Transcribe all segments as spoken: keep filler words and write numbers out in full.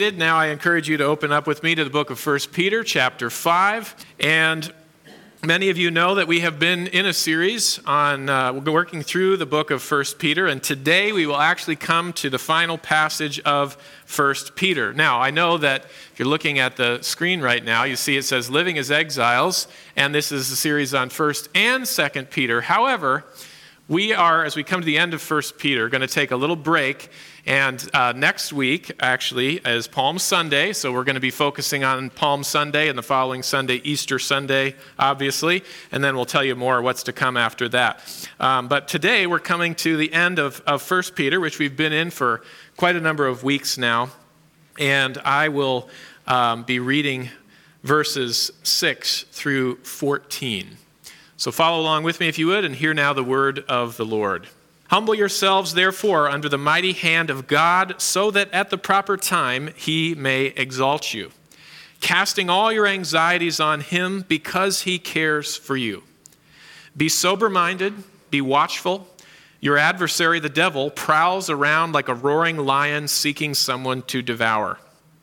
Now I encourage you to open up with me to the book of First Peter, chapter five. And many of you know that we have been in a series on uh, working through the book of First Peter. And today we will actually come to the final passage of First Peter. Now, I know that if you're looking at the screen right now, you see it says Living as Exiles. And this is a series on First and Second Peter. However, we are, as we come to the end of First Peter, going to take a little break. And uh, next week, actually, is Palm Sunday, so we're going to be focusing on Palm Sunday and the following Sunday, Easter Sunday, obviously, and then we'll tell you more what's to come after that. Um, but today, we're coming to the end of, of First Peter, which we've been in for quite a number of weeks now, and I will um, be reading verses six through fourteen. So follow along with me, if you would, and hear now the word of the Lord. Humble yourselves, therefore, under the mighty hand of God, so that at the proper time he may exalt you, casting all your anxieties on him because he cares for you. Be sober-minded, be watchful. Your adversary, the devil, prowls around like a roaring lion seeking someone to devour.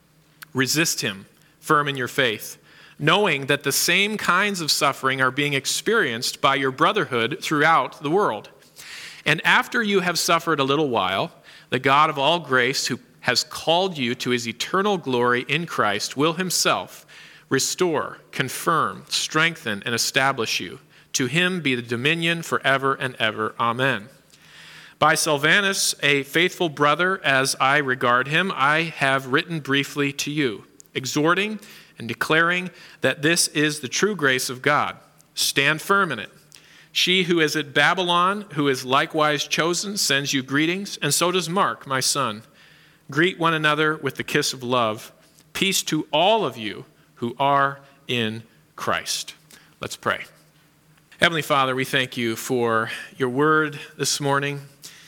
Resist him, firm in your faith, knowing that the same kinds of suffering are being experienced by your brotherhood throughout the world. And after you have suffered a little while, the God of all grace, who has called you to his eternal glory in Christ, will himself restore, confirm, strengthen, and establish you. To him be the dominion forever and ever. Amen. By Silvanus, a faithful brother as I regard him, I have written briefly to you, exhorting and declaring that this is the true grace of God. Stand firm in it. She who is at Babylon, who is likewise chosen, sends you greetings, and so does Mark, my son. Greet one another with the kiss of love. Peace to all of you who are in Christ. Let's pray. Heavenly Father, we thank you for your word this morning.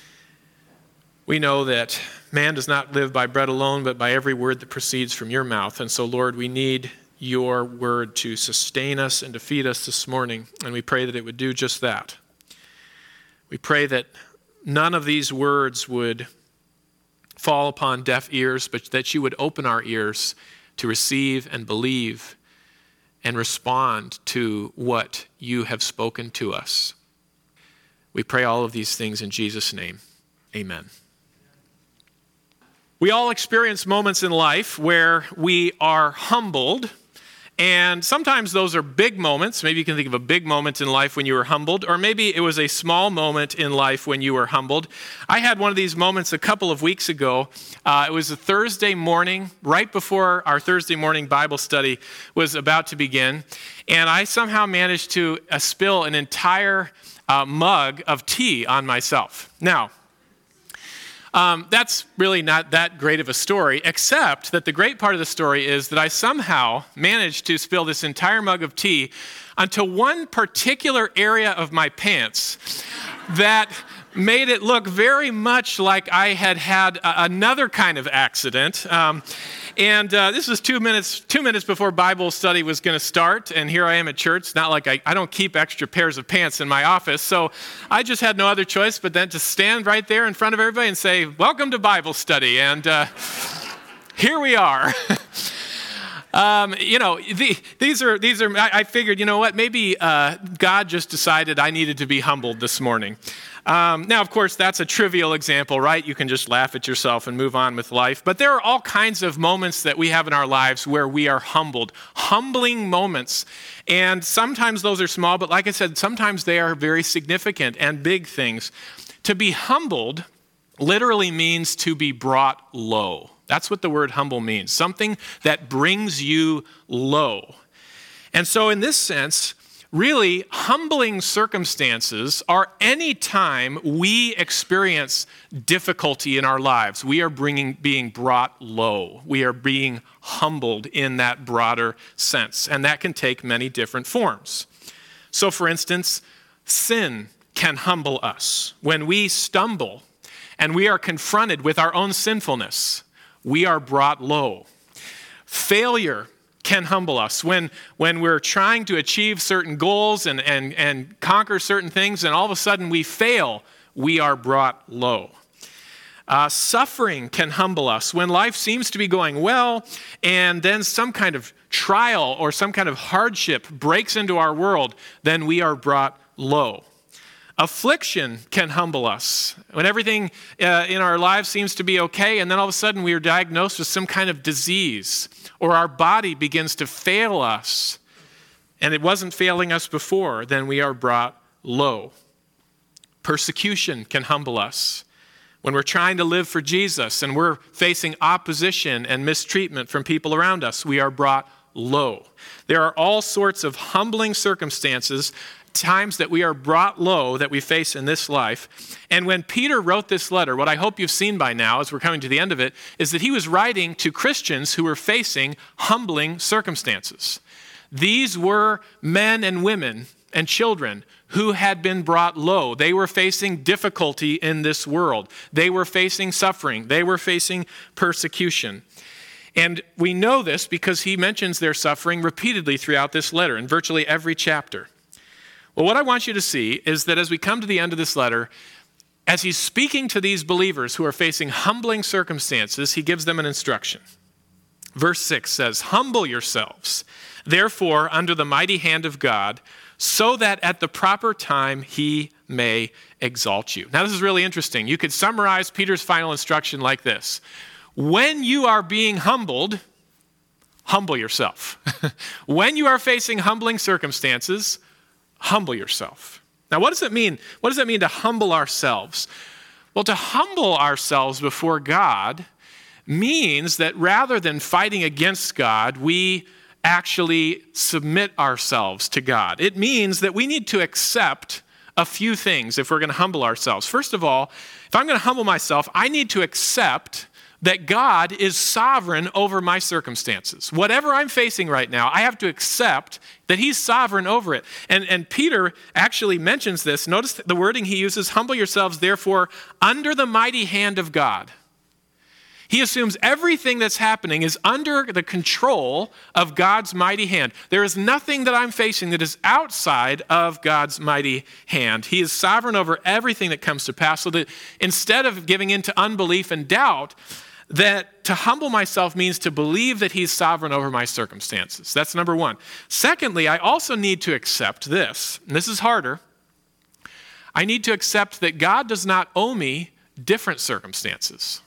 We know that man does not live by bread alone, but by every word that proceeds from your mouth. And so, Lord, we need your word to sustain us and to feed us this morning, and we pray that it would do just that. We pray that none of these words would fall upon deaf ears, but that you would open our ears to receive and believe and respond to what you have spoken to us. We pray all of these things in Jesus' name. Amen. We all experience moments in life where we are humbled. And sometimes those are big moments. Maybe you can think of a big moment in life when you were humbled, or maybe it was a small moment in life when you were humbled. I had one of these moments a couple of weeks ago. Uh, it was a Thursday morning, right before our Thursday morning Bible study was about to begin. And I somehow managed to uh, spill an entire uh, mug of tea on myself. Now, Um, that's really not that great of a story, except that the great part of the story is that I somehow managed to spill this entire mug of tea onto one particular area of my pants that made it look very much like I had had a- another kind of accident. Um, and uh, this was two minutes two minutes before Bible study was going to start, and here I am at church. It's not like I, I don't keep extra pairs of pants in my office, so I just had no other choice but then to stand right there in front of everybody and say, "Welcome to Bible study," and uh, here we are. Um, you know, the, these are, these are, I, I figured, you know what, maybe uh, God just decided I needed to be humbled this morning. Um, now, of course, that's a trivial example, right? You can just laugh at yourself and move on with life. But there are all kinds of moments that we have in our lives where we are humbled, humbling moments. And sometimes those are small, but like I said, sometimes they are very significant and big things. To be humbled literally means to be brought low. That's what the word humble means, something that brings you low. And so in this sense, really, humbling circumstances are any time we experience difficulty in our lives. We are bringing, being brought low. We are being humbled in that broader sense, and that can take many different forms. So for instance, sin can humble us. When we stumble and we are confronted with our own sinfulness, we are brought low. Failure can humble us. When, when we're trying to achieve certain goals and, and, and conquer certain things, and all of a sudden we fail, we are brought low. Uh, suffering can humble us. When life seems to be going well and then some kind of trial or some kind of hardship breaks into our world, then we are brought low. Affliction can humble us. When everything uh, in our lives seems to be okay, and then all of a sudden we are diagnosed with some kind of disease, or our body begins to fail us, and it wasn't failing us before, then we are brought low. Persecution can humble us. When we're trying to live for Jesus and we're facing opposition and mistreatment from people around us, we are brought low. There are all sorts of humbling circumstances, times that we are brought low that we face in this life. And when Peter wrote this letter, what I hope you've seen by now as we're coming to the end of it, is that he was writing to Christians who were facing humbling circumstances. These were men and women and children who had been brought low. They were facing difficulty in this world. They were facing suffering. They were facing persecution. And we know this because he mentions their suffering repeatedly throughout this letter in virtually every chapter. Well, what I want you to see is that as we come to the end of this letter, as he's speaking to these believers who are facing humbling circumstances, he gives them an instruction. Verse six says, "Humble yourselves, therefore, under the mighty hand of God, so that at the proper time he may exalt you." Now, this is really interesting. You could summarize Peter's final instruction like this. When you are being humbled, humble yourself. When you are facing humbling circumstances, humble yourself. Now, what does it mean? What does it mean to humble ourselves? Well, to humble ourselves before God means that rather than fighting against God, we actually submit ourselves to God. It means that we need to accept a few things if we're going to humble ourselves. First of all, if I'm going to humble myself, I need to accept that God is sovereign over my circumstances. Whatever I'm facing right now, I have to accept that he's sovereign over it. And, and Peter actually mentions this. Notice the wording he uses, "Humble yourselves, therefore, under the mighty hand of God." He assumes everything that's happening is under the control of God's mighty hand. There is nothing that I'm facing that is outside of God's mighty hand. He is sovereign over everything that comes to pass, so that instead of giving into unbelief and doubt, that to humble myself means to believe that he's sovereign over my circumstances. That's number one. Secondly, I also need to accept this, and this is harder. I need to accept that God does not owe me different circumstances.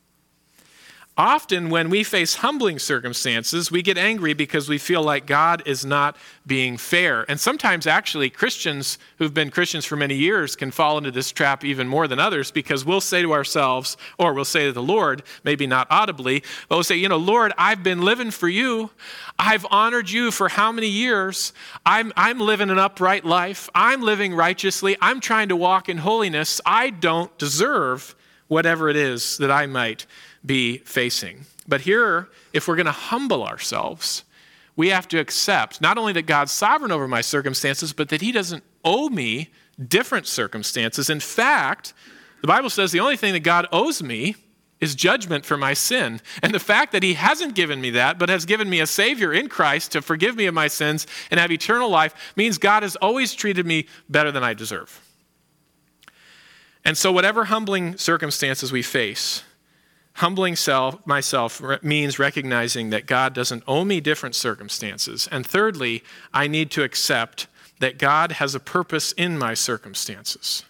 Often when we face humbling circumstances, we get angry because we feel like God is not being fair. And sometimes actually Christians who've been Christians for many years can fall into this trap even more than others, because we'll say to ourselves, or we'll say to the Lord, maybe not audibly, but we'll say, you know, Lord, I've been living for you. I've honored you for how many years? I'm, I'm living an upright life. I'm living righteously. I'm trying to walk in holiness. I don't deserve whatever it is that I might be facing. But here, if we're going to humble ourselves, we have to accept not only that God's sovereign over my circumstances, but that he doesn't owe me different circumstances. In fact, the Bible says the only thing that God owes me is judgment for my sin. And the fact that he hasn't given me that, but has given me a Savior in Christ to forgive me of my sins and have eternal life, means God has always treated me better than I deserve. And so whatever humbling circumstances we face, humbling self, myself means recognizing that God doesn't owe me different circumstances. And thirdly, I need to accept that God has a purpose in my circumstances.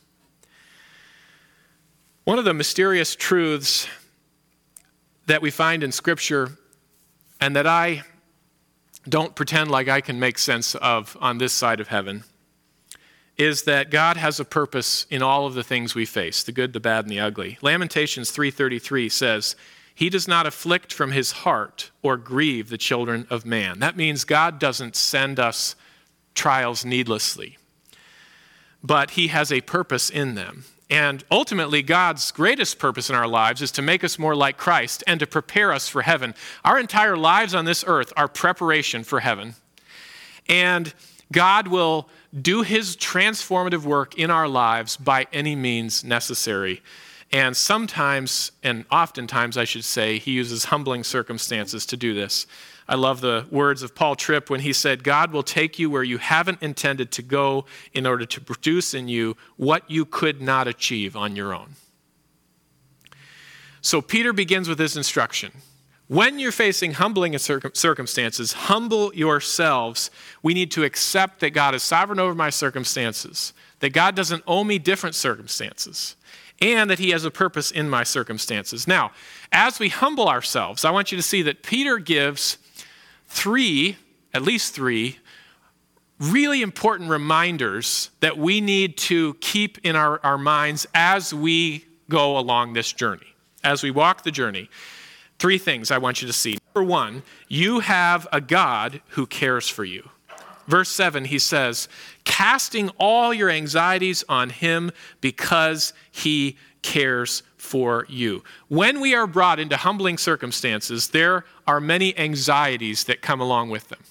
One of the mysterious truths that we find in Scripture, and that I don't pretend like I can make sense of on this side of heaven, is that God has a purpose in all of the things we face, the good, the bad, and the ugly. Lamentations three thirty-three says, "He does not afflict from his heart or grieve the children of man." That means God doesn't send us trials needlessly, but he has a purpose in them. And ultimately, God's greatest purpose in our lives is to make us more like Christ and to prepare us for heaven. Our entire lives on this earth are preparation for heaven. And God will do his transformative work in our lives by any means necessary. And sometimes, and oftentimes I should say, he uses humbling circumstances to do this. I love the words of Paul Tripp when he said, "God will take you where you haven't intended to go in order to produce in you what you could not achieve on your own." So Peter begins with this instruction. When you're facing humbling circumstances, humble yourselves. We need to accept that God is sovereign over my circumstances, that God doesn't owe me different circumstances, and that he has a purpose in my circumstances. Now, as we humble ourselves, I want you to see that Peter gives three, at least three, really important reminders that we need to keep in our, our minds as we go along this journey, as we walk the journey. Three things I want you to see. Number one, you have a God who cares for you. Verse seven, he says, casting all your anxieties on him because he cares for you. When we are brought into humbling circumstances, there are many anxieties that come along with them.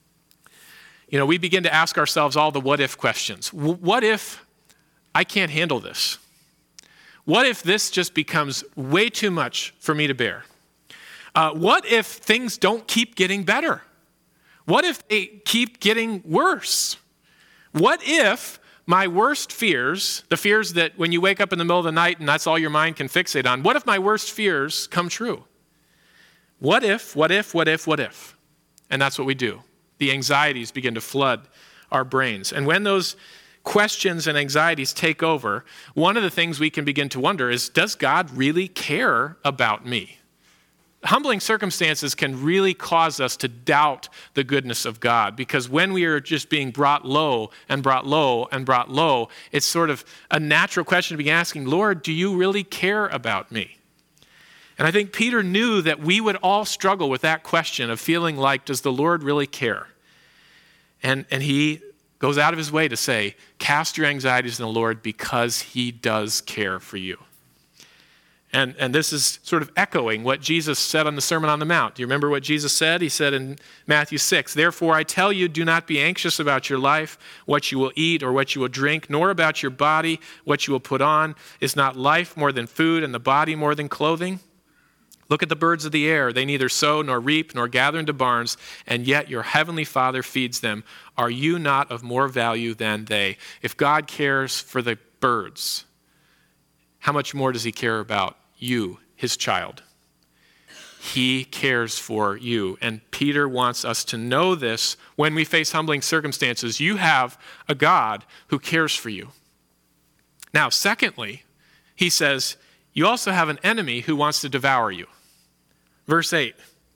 You know, we begin to ask ourselves all the what if questions. What if I can't handle this? What if this just becomes way too much for me to bear? Uh, what if things don't keep getting better? What if they keep getting worse? What if my worst fears, the fears that when you wake up in the middle of the night and that's all your mind can fixate on, what if my worst fears come true? What if, what if, what if, what if? And that's what we do. The anxieties begin to flood our brains. And when those questions and anxieties take over, one of the things we can begin to wonder is, does God really care about me? Humbling circumstances can really cause us to doubt the goodness of God, because when we are just being brought low and brought low and brought low, it's sort of a natural question to be asking, Lord, do you really care about me? And I think Peter knew that we would all struggle with that question of feeling like, does the Lord really care? And, and he goes out of his way to say, cast your anxieties on the Lord because he does care for you. And, and this is sort of echoing what Jesus said on the Sermon on the Mount. Do you remember what Jesus said? He said in Matthew six, therefore I tell you, do not be anxious about your life, what you will eat or what you will drink, nor about your body, what you will put on. Is not life more than food and the body more than clothing? Look at the birds of the air. They neither sow nor reap nor gather into barns, and yet your heavenly Father feeds them. Are you not of more value than they? If God cares for the birds, how much more does he care about you, his child? He cares for you. And Peter wants us to know this when we face humbling circumstances. You have a God who cares for you. Now, secondly, he says, you also have an enemy who wants to devour you. Verse eight,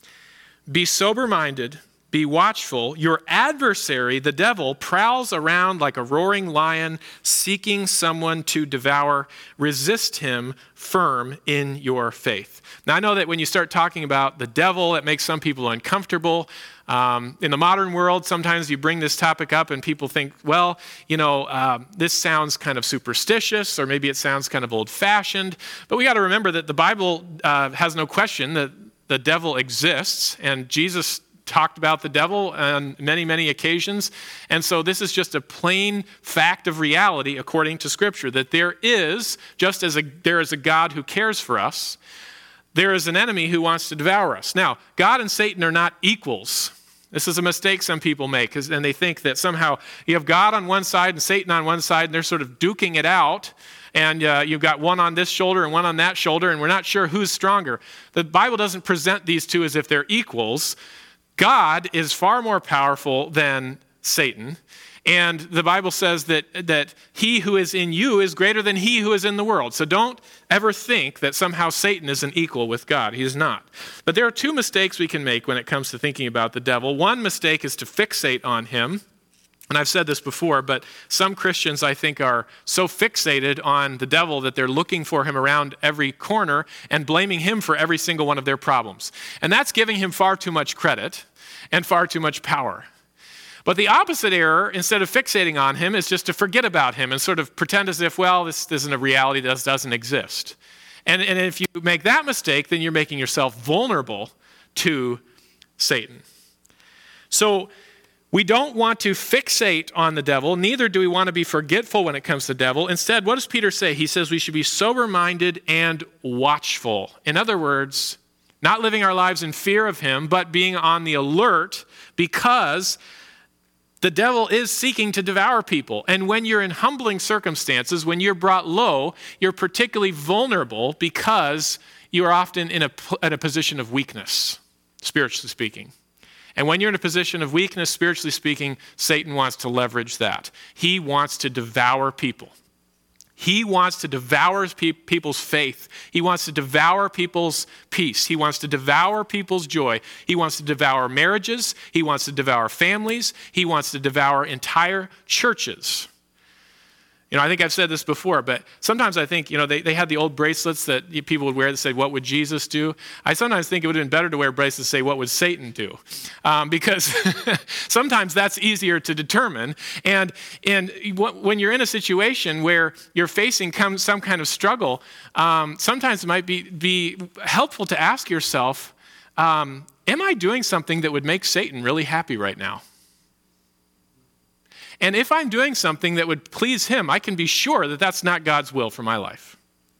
be sober-minded, be watchful. Your adversary, the devil, prowls around like a roaring lion, seeking someone to devour. Resist him firm in your faith. Now, I know that when you start talking about the devil, it makes some people uncomfortable. Um, in the modern world, sometimes you bring this topic up and people think, well, you know, uh, this sounds kind of superstitious, or maybe it sounds kind of old-fashioned. But we got to remember that the Bible uh, has no question that the devil exists, and Jesus talked about the devil on many, many occasions. And so this is just a plain fact of reality according to Scripture, that there is, just as a, there is a God who cares for us, there is an enemy who wants to devour us. Now, God and Satan are not equals. This is a mistake some people make, and they think that somehow you have God on one side and Satan on one side, and they're sort of duking it out. And uh, you've got one on this shoulder and one on that shoulder, and we're not sure who's stronger. The Bible doesn't present these two as if they're equals. God is far more powerful than Satan. And the Bible says that, that he who is in you is greater than he who is in the world. So don't ever think that somehow Satan is an equal with God. He is not. But there are two mistakes we can make when it comes to thinking about the devil. One mistake is to fixate on him. And I've said this before, but some Christians, I think, are so fixated on the devil that they're looking for him around every corner and blaming him for every single one of their problems. And that's giving him far too much credit and far too much power. But the opposite error, instead of fixating on him, is just to forget about him and sort of pretend as if, well, this isn't a reality, this doesn't exist. And, and if you make that mistake, then you're making yourself vulnerable to Satan. So we don't want to fixate on the devil, neither do we want to be forgetful when it comes to the devil. Instead, what does Peter say? He says we should be sober-minded and watchful. In other words, not living our lives in fear of him, but being on the alert, because the devil is seeking to devour people. And when you're in humbling circumstances, when you're brought low, you're particularly vulnerable because you are often in a, in a position of weakness, spiritually speaking. And when you're in a position of weakness, spiritually speaking, Satan wants to leverage that. He wants to devour people. He wants to devour pe- people's faith. He wants to devour people's peace. He wants to devour people's joy. He wants to devour marriages. He wants to devour families. He wants to devour entire churches. You know, I think I've said this before, but sometimes I think, you know, they, they had the old bracelets that people would wear that say, what would Jesus do? I sometimes think it would have been better to wear bracelets that say, what would Satan do? Um, because sometimes that's easier to determine. And, and when you're in a situation where you're facing some kind of struggle, um, sometimes it might be, be helpful to ask yourself, um, am I doing something that would make Satan really happy right now? And if I'm doing something that would please him, I can be sure that that's not God's will for my life.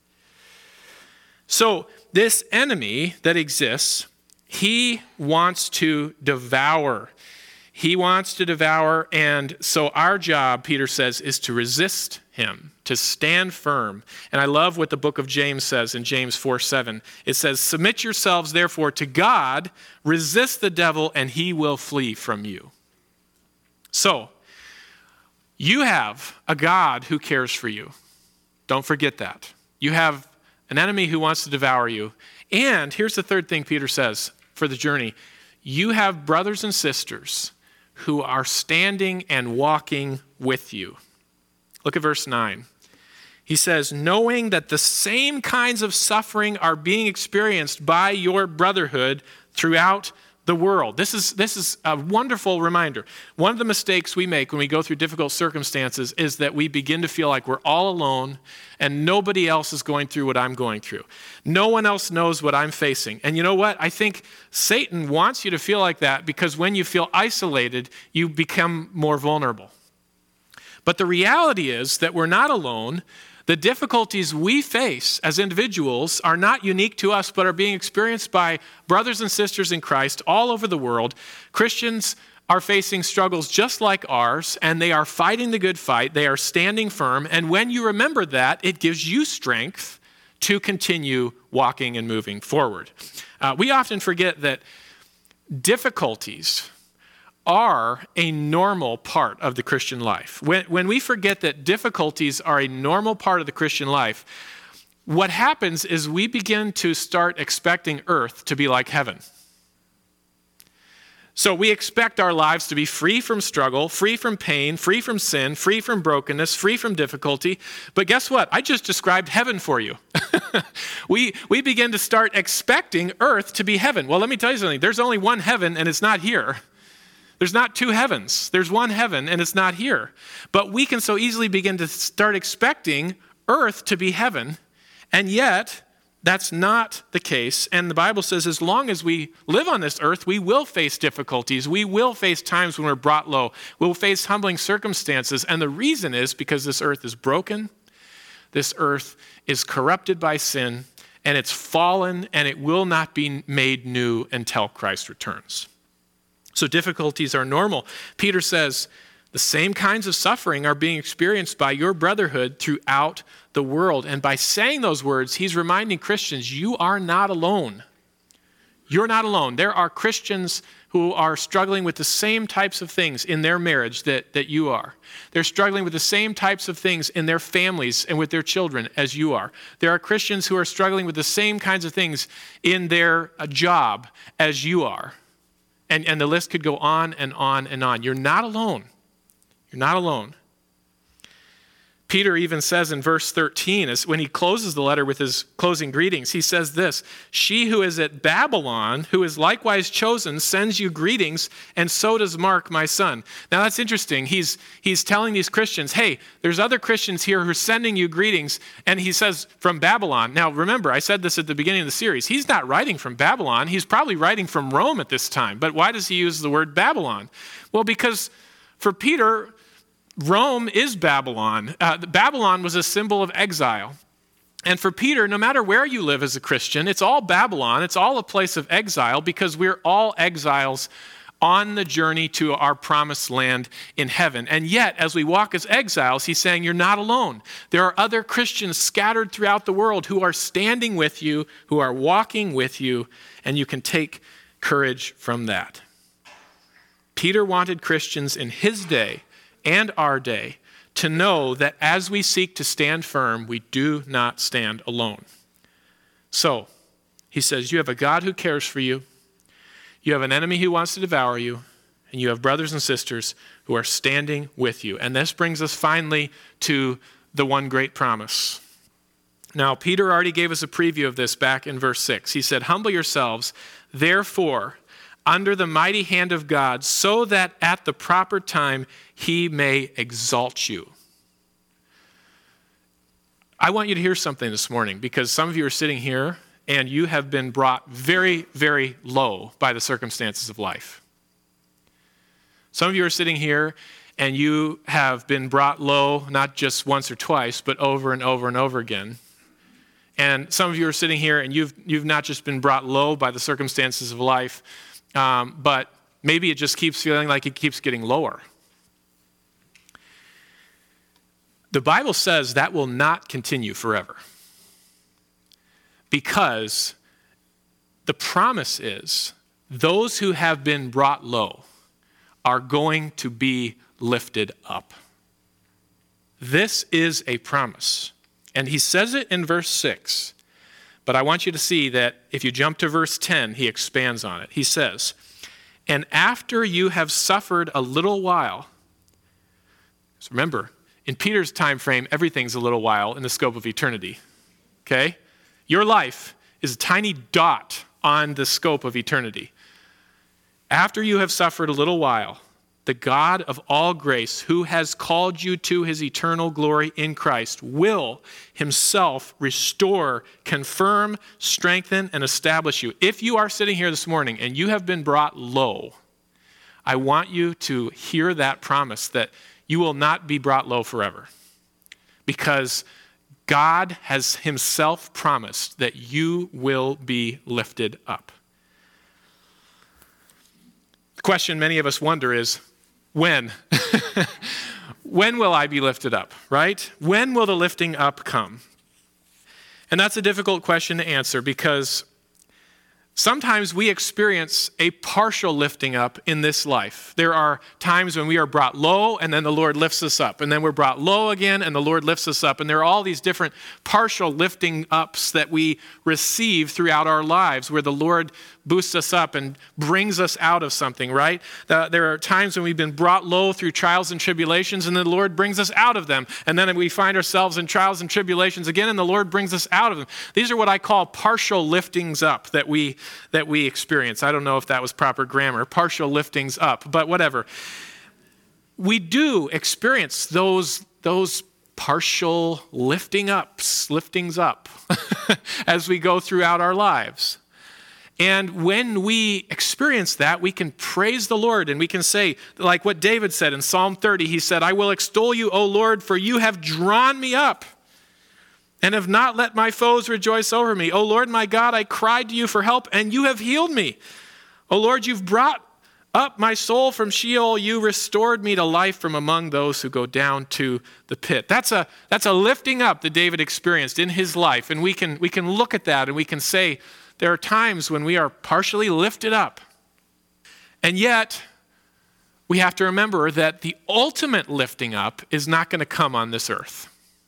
So this enemy that exists, he wants to devour. He wants to devour, and so our job, Peter says, is to resist him, to stand firm. And I love what the book of James says in James four seven. It says, submit yourselves therefore to God, resist the devil, and he will flee from you. So, you have a God who cares for you. Don't forget that. You have an enemy who wants to devour you. And here's the third thing Peter says for the journey. You have brothers and sisters who are standing and walking with you. Look at verse nine. He says, knowing that the same kinds of suffering are being experienced by your brotherhood throughout the world. This is, this is a wonderful reminder. One of the mistakes we make when we go through difficult circumstances is that we begin to feel like we're all alone and nobody else is going through what I'm going through. No one else knows what I'm facing. And you know what? I think Satan wants you to feel like that because when you feel isolated, you become more vulnerable. But the reality is that we're not alone. The difficulties we face as individuals are not unique to us, but are being experienced by brothers and sisters in Christ all over the world. Christians are facing struggles just like ours, and they are fighting the good fight. They are standing firm. And when you remember that, it gives you strength to continue walking and moving forward. Uh, we often forget that difficulties are a normal part of the Christian life. When, when we forget that difficulties are a normal part of the Christian life, what happens is we begin to start expecting earth to be like heaven. So we expect our lives to be free from struggle, free from pain, free from sin, free from brokenness, free from difficulty. But guess what? I just described heaven for you. we, we begin to start expecting earth to be heaven. Well, let me tell you something. There's only one heaven, and it's not here. There's not two heavens. There's one heaven, and it's not here. But we can so easily begin to start expecting earth to be heaven, and yet that's not the case. And the Bible says as long as we live on this earth, we will face difficulties. We will face times when we're brought low. We'll face humbling circumstances. And the reason is because this earth is broken. This earth is corrupted by sin, and it's fallen, and it will not be made new until Christ returns. So difficulties are normal. Peter says, the same kinds of suffering are being experienced by your brotherhood throughout the world. And by saying those words, he's reminding Christians, you are not alone. You're not alone. There are Christians who are struggling with the same types of things in their marriage that, that you are. They're struggling with the same types of things in their families and with their children as you are. There are Christians who are struggling with the same kinds of things in their uh, job as you are. And, and the list could go on and on and on. You're not alone. You're not alone. Peter even says in verse thirteen, as when he closes the letter with his closing greetings, he says this, she who is at Babylon, who is likewise chosen, sends you greetings, and so does Mark, my son. Now that's interesting. He's, he's telling these Christians, hey, there's other Christians here who are sending you greetings, and he says from Babylon. Now remember, I said this at the beginning of the series. He's not writing from Babylon. He's probably writing from Rome at this time. But why does he use the word Babylon? Well, because for Peter, Rome is Babylon. Uh, Babylon was a symbol of exile. And for Peter, no matter where you live as a Christian, it's all Babylon. It's all a place of exile because we're all exiles on the journey to our promised land in heaven. And yet, as we walk as exiles, he's saying you're not alone. There are other Christians scattered throughout the world who are standing with you, who are walking with you, and you can take courage from that. Peter wanted Christians in his day and our day to know that as we seek to stand firm, we do not stand alone. So, he says, you have a God who cares for you, you have an enemy who wants to devour you, and you have brothers and sisters who are standing with you. And this brings us finally to the one great promise. Now, Peter already gave us a preview of this back in verse six. He said, humble yourselves, therefore, under the mighty hand of God, so that at the proper time he may exalt you. I want you to hear something this morning, because some of you are sitting here and you have been brought very, very low by the circumstances of life. Some of you are sitting here and you have been brought low, not just once or twice, but over and over and over again. And some of you are sitting here and you've, you've not just been brought low by the circumstances of life, um, but maybe it just keeps feeling like it keeps getting lower. The Bible says that will not continue forever, because the promise is those who have been brought low are going to be lifted up. This is a promise. And he says it in verse six. But I want you to see that if you jump to verse ten, he expands on it. He says, and after you have suffered a little while, so remember, in Peter's time frame, everything's a little while in the scope of eternity. Okay? Your life is a tiny dot on the scope of eternity. After you have suffered a little while, the God of all grace, who has called you to his eternal glory in Christ, will himself restore, confirm, strengthen, and establish you. If you are sitting here this morning and you have been brought low, I want you to hear that promise that you will not be brought low forever, because God has himself promised that you will be lifted up. The question many of us wonder is, when? When will I be lifted up, right? When will the lifting up come? And that's a difficult question to answer, because sometimes we experience a partial lifting up in this life. There are times when we are brought low and then the Lord lifts us up. And then we're brought low again and the Lord lifts us up. And there are all these different partial lifting ups that we receive throughout our lives where the Lord boosts us up and brings us out of something, right? Uh, there are times when we've been brought low through trials and tribulations and the Lord brings us out of them. And then we find ourselves in trials and tribulations again and the Lord brings us out of them. These are what I call partial liftings up that we that we experience. I don't know if that was proper grammar, partial liftings up, but whatever. We do experience those, those partial lifting ups, liftings up as we go throughout our lives. And when we experience that, we can praise the Lord and we can say, like what David said in Psalm thirty, he said, I will extol you, O Lord, for you have drawn me up and have not let my foes rejoice over me. O Lord, my God, I cried to you for help, and you have healed me. O Lord, you've brought up my soul from Sheol. You restored me to life from among those who go down to the pit. That's a, that's a lifting up that David experienced in his life, and we can, we can look at that and we can say there are times when we are partially lifted up. And yet, we have to remember that the ultimate lifting up is not going to come on this earth.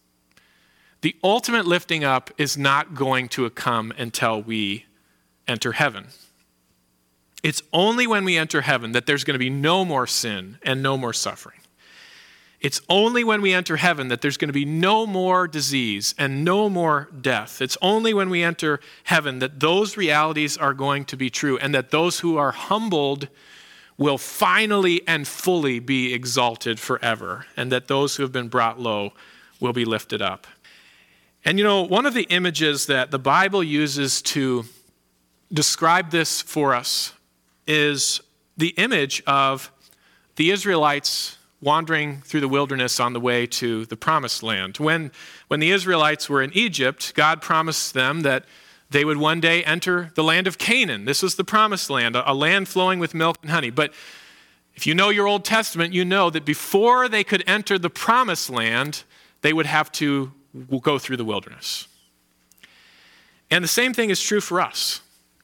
The ultimate lifting up is not going to come until we enter heaven. It's only when we enter heaven that there's going to be no more sin and no more suffering. It's only when we enter heaven that there's going to be no more disease and no more death. It's only when we enter heaven that those realities are going to be true, and that those who are humbled will finally and fully be exalted forever, and that those who have been brought low will be lifted up. And you know, one of the images that the Bible uses to describe this for us is the image of the Israelites wandering through the wilderness on the way to the promised land. When, when the Israelites were in Egypt, God promised them that They would one day enter the land of Canaan. This was the promised land, a land flowing with milk and honey. But if you know your Old Testament, you know that before they could enter the promised land, they would have to go through the wilderness. And the same thing is true for us.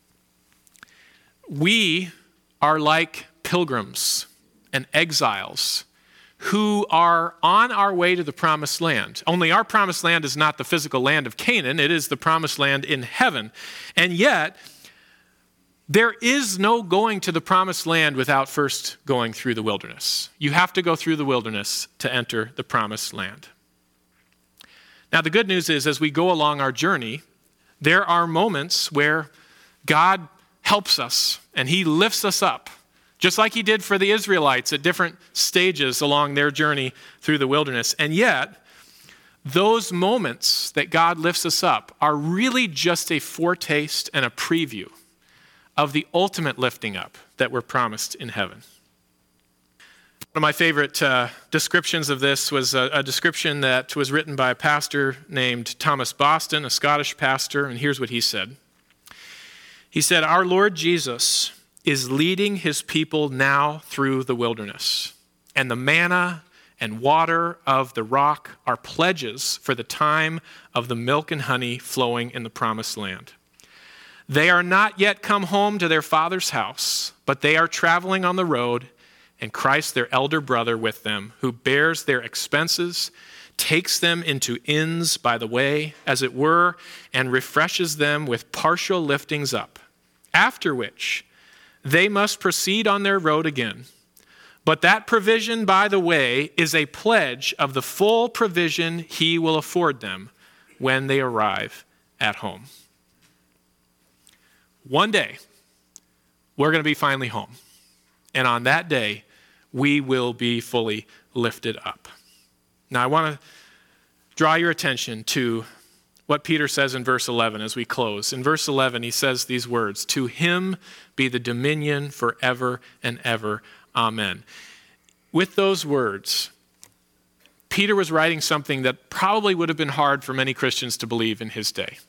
We are like pilgrims and exiles who are on our way to the promised land. Only our promised land is not the physical land of Canaan. It is the promised land in heaven. And yet, there is no going to the promised land without first going through the wilderness. You have to go through the wilderness to enter the promised land. Now, the good news is, as we go along our journey, there are moments where God helps us and he lifts us up, just like he did for the Israelites at different stages along their journey through the wilderness. And yet, those moments that God lifts us up are really just a foretaste and a preview of the ultimate lifting up that we're promised in heaven. One of my favorite uh, descriptions of this was a, a description that was written by a pastor named Thomas Boston, a Scottish pastor, and here's what he said. He said, "Our Lord Jesus is leading his people now through the wilderness, and the manna and water of the rock are pledges for the time of the milk and honey flowing in the promised land. They are not yet come home to their Father's house, but they are traveling on the road, and Christ, their elder brother, with them, who bears their expenses, takes them into inns by the way, as it were, and refreshes them with partial liftings up, after which they must proceed on their road again. But that provision by the way is a pledge of the full provision he will afford them when they arrive at home." One day, we're going to be finally home. And on that day, we will be fully lifted up. Now, I want to draw your attention to what Peter says in verse eleven as we close. In verse eleven, he says these words, "To him be the dominion forever and ever. Amen." With those words, Peter was writing something that probably would have been hard for many Christians to believe in his day.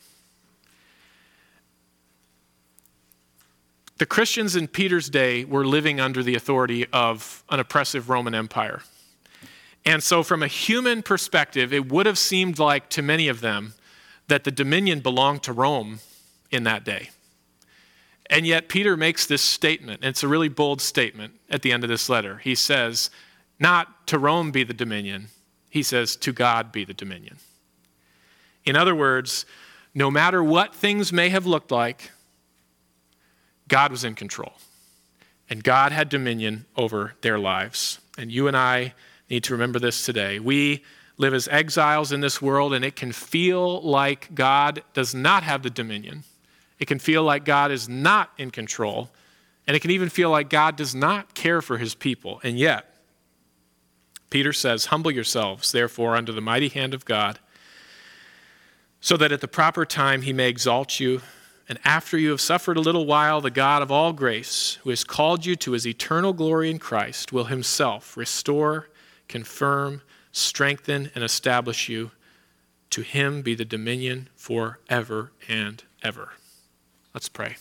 The Christians in Peter's day were living under the authority of an oppressive Roman Empire. And so from a human perspective, it would have seemed like to many of them that the dominion belonged to Rome in that day. And yet Peter makes this statement, and it's a really bold statement at the end of this letter. He says, not to Rome be the dominion, he says, to God be the dominion. In other words, no matter what things may have looked like, God was in control, and God had dominion over their lives. And you and I need to remember this today. We live as exiles in this world, and it can feel like God does not have the dominion. It can feel like God is not in control, and it can even feel like God does not care for his people. And yet, Peter says, "Humble yourselves, therefore, under the mighty hand of God, so that at the proper time he may exalt you. And after you have suffered a little while, the God of all grace, who has called you to his eternal glory in Christ, will himself restore, confirm, strengthen, and establish you. To him be the dominion forever and ever." Let's pray.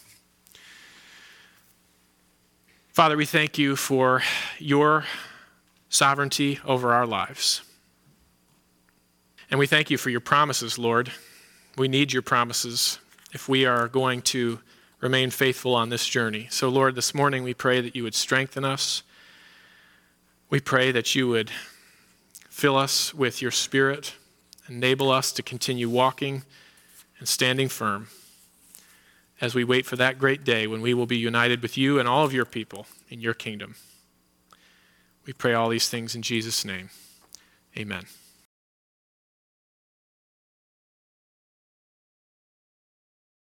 Father, we thank you for your sovereignty over our lives. And we thank you for your promises, Lord. We need your promises if we are going to remain faithful on this journey. So, Lord, this morning we pray that you would strengthen us. We pray that you would fill us with your Spirit, enable us to continue walking and standing firm as we wait for that great day when we will be united with you and all of your people in your kingdom. We pray all these things in Jesus' name. Amen.